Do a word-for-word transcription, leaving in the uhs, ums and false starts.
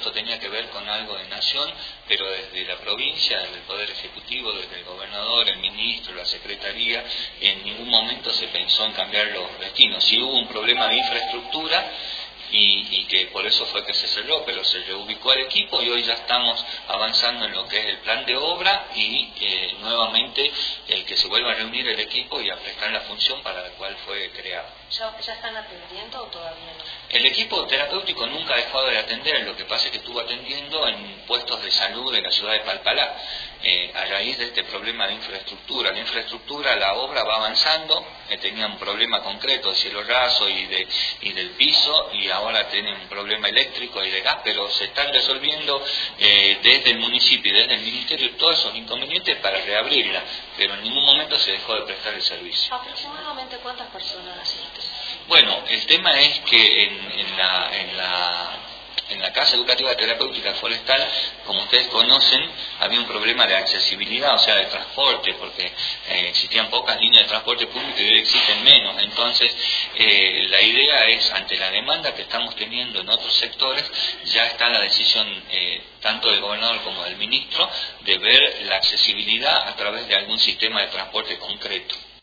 esto tenía que ver con algo de nación, pero desde la provincia, desde el Poder Ejecutivo, desde el gobernador, el ministro, la secretaría, en ningún momento se pensó en cambiar los destinos. Sí hubo un problema de infraestructura, Y, y que por eso fue que se cerró, pero se reubicó el equipo y hoy ya estamos avanzando en lo que es el plan de obra y eh, nuevamente el que se vuelva a reunir el equipo y a prestar la función para la cual fue creado. ¿Ya, ya están atendiendo o todavía no? El equipo terapéutico nunca ha dejado de atender, lo que pasa es que estuvo atendiendo en puestos de salud de la ciudad de Palpalá, eh, a raíz de este problema de infraestructura. La infraestructura, la obra va avanzando, eh, tenía un problema concreto de cielo raso y, de, y del piso, y ahora tienen un problema eléctrico y de gas, pero se están resolviendo eh, desde el municipio y desde el ministerio todos esos inconvenientes para reabrirla, pero en ningún momento se dejó de prestar el servicio. ¿Aproximadamente cuántas personas asisten? Bueno, el tema es que en, en, la, en, la, en la Casa Educativa Terapéutica Forestal, como ustedes conocen, había un problema de accesibilidad, o sea, de transporte, porque eh, existían pocas líneas de transporte público y hoy existen menos. Entonces, eh, la idea es, ante la demanda que estamos teniendo en otros sectores, ya está la decisión eh, tanto del gobernador como del ministro de ver la accesibilidad a través de algún sistema de transporte concreto.